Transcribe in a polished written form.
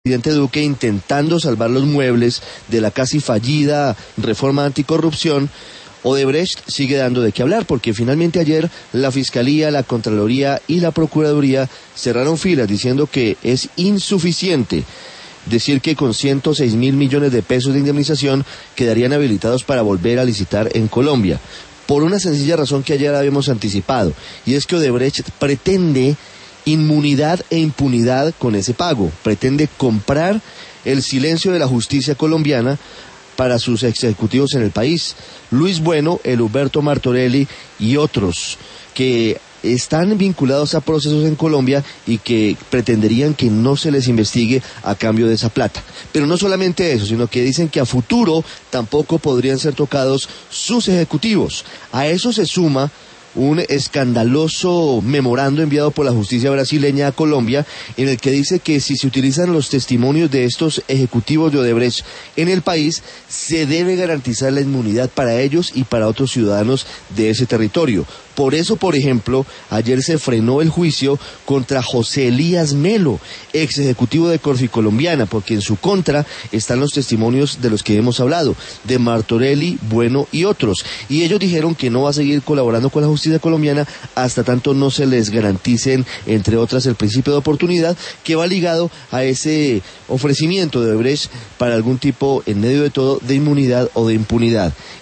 presidente Duque intentando salvar los muebles de la casi fallida reforma anticorrupción, Odebrecht sigue dando de qué hablar, porque finalmente ayer la Fiscalía, la Contraloría y la Procuraduría cerraron filas diciendo que es insuficiente decir que con 106.000 millones de pesos de indemnización quedarían habilitados para volver a licitar en Colombia, por una sencilla razón que ayer habíamos anticipado, y es que Odebrecht pretende inmunidad e impunidad con ese pago, pretende comprar el silencio de la justicia colombiana para sus ejecutivos en el país. Luis Bueno, Huberto Martorelli y otros que están vinculados a procesos en Colombia y que pretenderían que no se les investigue a cambio de esa plata. Pero no solamente eso, sino que dicen que a futuro tampoco podrían ser tocados sus ejecutivos. A eso se suma un escandaloso memorando enviado por la justicia brasileña a Colombia, en el que dice que si se utilizan los testimonios de estos ejecutivos de Odebrecht en el país, se debe garantizar la inmunidad para ellos y para otros ciudadanos de ese territorio. Por eso, por ejemplo, ayer se frenó el juicio contra José Elías Melo, ex ejecutivo de Corficolombiana, porque en su contra están los testimonios de los que hemos hablado, de Martorelli, Bueno y otros. Y ellos dijeron que no va a seguir colaborando con la justicia colombiana hasta tanto no se les garanticen, entre otras, el principio de oportunidad, que va ligado a ese ofrecimiento de Odebrecht para algún tipo, en medio de todo, de inmunidad o de impunidad.